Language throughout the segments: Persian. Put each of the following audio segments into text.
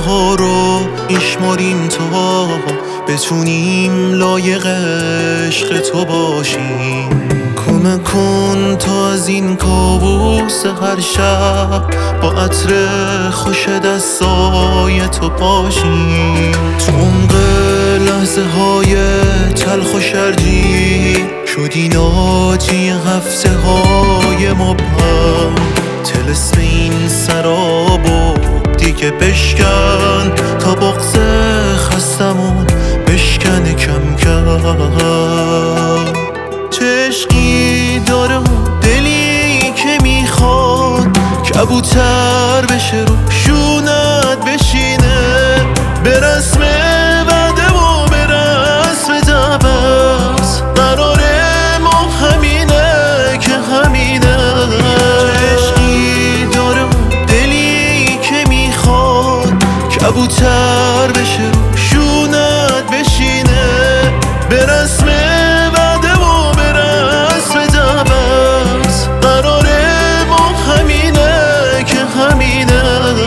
ها رو میشماریم تا بتونیم لایق عشق تو باشیم. کمک کن تا از این کابوس هر شب با عطر خوش دستای تو باشیم. تو عمق لحظه های تلخ و شرجی شدی ناجی هفته های مبهم. طلسم این سرابو دیگه بشکن تا بغض خستمون بشکنه کم کم. چه عشقی داره اون دلی که میخواد کبوتر بشه رو شونت بشینه، به رسم وعده و به رسم دبست قراره ما همینه که همینه. چه عشقی داره اون دلی که میخواد کبوتر بشه رو شونت بشینه، به رسم وعده و به رسم دبست قراره ما همینه که همینه.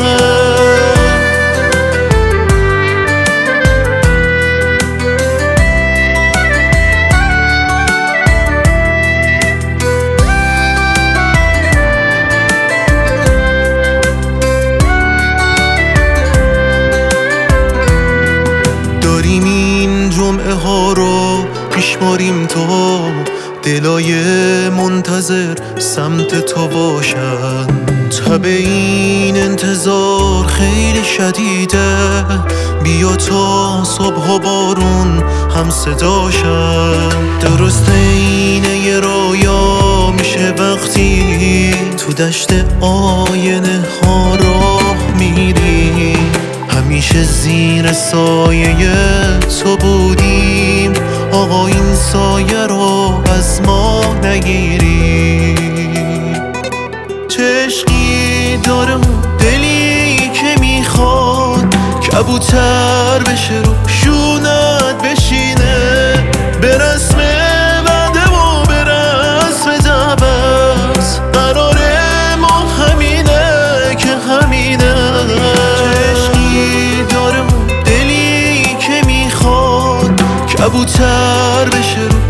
داریم این جمعه ها رو میشماریم تا دلای منتظر سمت تو باشن. تب این انتظار خیلی شدیده، بیا تا صبح و بارون هم صداشن. درسته اینه یه رویا میشه وقتی تو دشت آینه ها راه میری. همیشه زیر سایه تو بودیم، آقا این سایه رو از ما نگیری. چه عشقی داره اون دلی که میخواد کبوتر بشه رو شونت بشینه، به رسم وعده و به رسم دبست قراره ما همینه که همینه. چه عشقی داره اون دلی که میخواد کبوتر بشه رو